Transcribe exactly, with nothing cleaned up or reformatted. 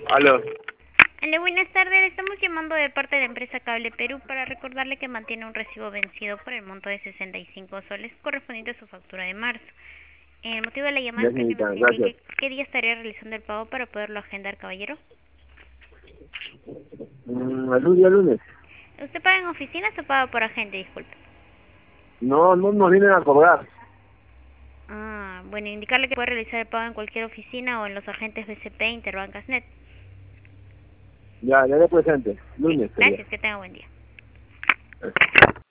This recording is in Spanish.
Aló. Hola, buenas tardes. Le estamos llamando de parte de la empresa Cable Perú para recordarle que mantiene un recibo vencido por el monto de sesenta y cinco soles correspondiente a su factura de marzo. El motivo de la llamada Ya, es para que señorita, nos gracias. indique qué día estaría realizando el pago para poderlo agendar, caballero. Mm, ¿algún día lunes? ¿Usted paga en oficinas o paga por agente? Disculpe. No, no nos vienen a cobrar. Ah, bueno, indicarle que puede realizar el pago en cualquier oficina o en los agentes B C P, Interbancas Net. Ya, le haré presente. Sí, Lunes sería. gracias. Que tenga buen día.